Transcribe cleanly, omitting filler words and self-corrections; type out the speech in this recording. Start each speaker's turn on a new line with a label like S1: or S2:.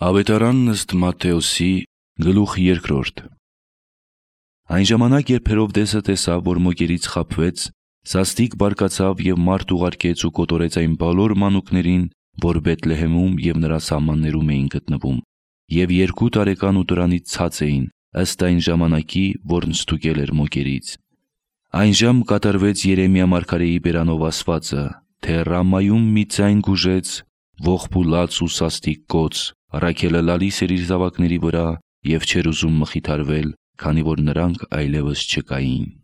S1: Ավետարանն ըստ Մատթեոսի գլուխ 2։ Այն ժամանակ, երբ Հերովդեսը տեսավ, որ մոգերից խաբվեց, սաստիկ բարկացավ և մարդ ուղարկեց ու կոտորեց այն բոլոր մանուկներին, որ Բեթլեհեմում և նրա սահմաններում էին գտնվում, և 2 տարեկան ու դրանից ցած էին, ըստ այն ժամանակի, որն ստուգել էր մոգերից։ Այն ժամ կատարվեց Երեմիա մարգարեի բերանով ասվածը, թե Ռամայում մի ձայն գուժեց, ողբ ու լաց ու սաստիկ գոց, Ռաքելը լալիս էր իր զավակների վրա և չէր ուզում մխիթարվել, քանի որ նրանք այլևս չկային։